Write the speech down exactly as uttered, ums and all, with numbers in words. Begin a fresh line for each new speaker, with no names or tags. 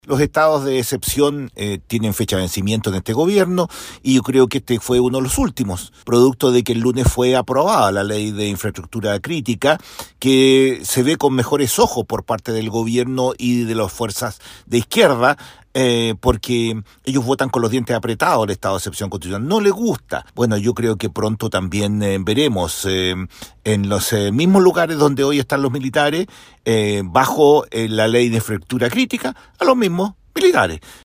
Los estados de excepción eh, tienen fecha de vencimiento en este gobierno y yo creo que este fue uno de los últimos, producto de que el lunes fue aprobada la ley de infraestructura crítica, que se ve con mejores ojos por parte del gobierno y de las fuerzas de izquierda, Eh, porque ellos votan con los dientes apretados el estado de excepción constitucional. No les gusta. Bueno, yo creo que pronto también eh, veremos eh, en los eh, mismos lugares donde hoy están los militares, eh, bajo eh, la ley de infraestructura crítica, a los mismos militares.